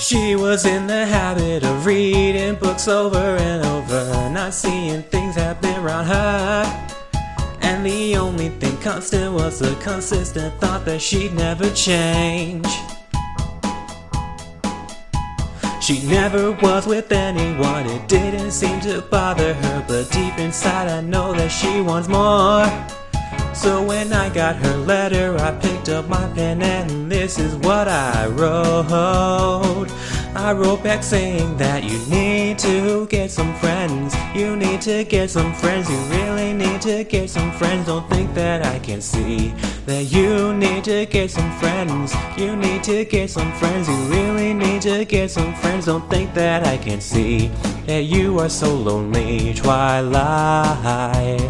She was in the habit of reading books over and over, not seeing things happen around her. And the only thing constant was a consistent thought that she'd never change. She never was with anyone, it didn't seem to bother her, but deep inside I know that she wants more. So when I got her letter, I picked up my pen and this is what I wrote. I wrote back saying that you need to get some friends. You need to get some friends. You really need to get some friends. Don't think that I can see that you need to get some friends. You need to get some friends. You really need to get some friends. Don't think that I can see that you are so lonely, Twilight.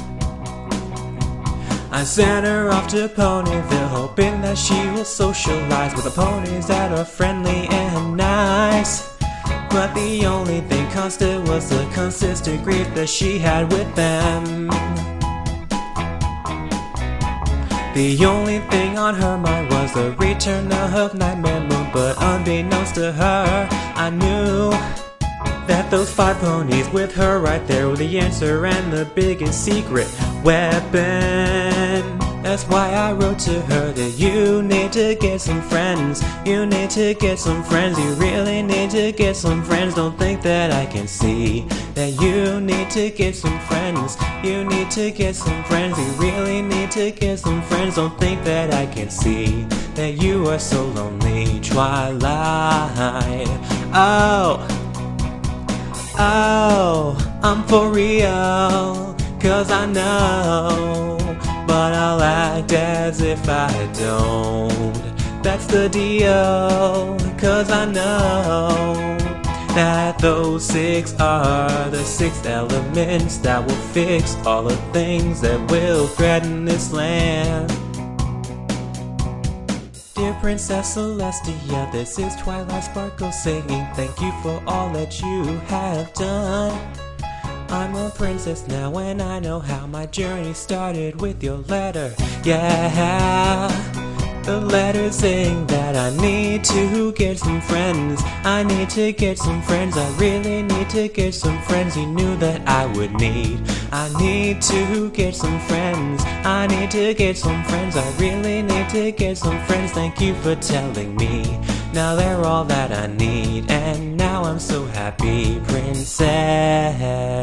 I sent her off to Ponyville, hoping that she will socialize with the ponies that are friendly and nice. But the only thing constant was the consistent grief that she had with them. The only thing on her mind was the return of Nightmare Moon, but unbeknownst to her, I knew that those 5 ponies with her right there were the answer and the biggest secret weapon. That's why I wrote to her that you need to get some friends. You need to get some friends. You really need to get some friends. Don't think that I can see that you need to get some friends. You need to get some friends. You really need to get some friends. Don't think that I can see that you are so lonely, Twilight. Oh, I'm for real, 'cause I know, but I'll act as if I don't. That's the deal, 'cause I know that those 6 are the 6 elements that will fix all the things that will threaten this land. Dear Princess Celestia, this is Twilight Sparkle saying thank you for all that you have done. I'm a princess now and I know how my journey started with your letter. Yeah, the letter saying that I need to get some friends. I need to get some friends. I really need to get some friends. You knew that I would need. I need to get some friends. I need to get some friends. I really need to get some friends. Thank you for telling me. Now they're all that I need, and now I'm so happy, Princess.